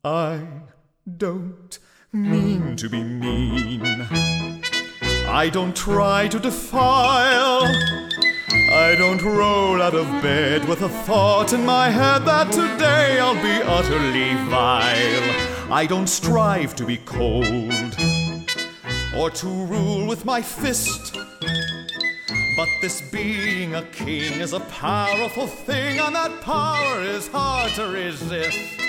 I don't mean to be mean. I don't try to defile. I don't roll out of bed with a thought in my head that today I'll be utterly vile. I don't strive to be cold or to rule with my fist. But this being a king is a powerful thing, and that power is hard to resist.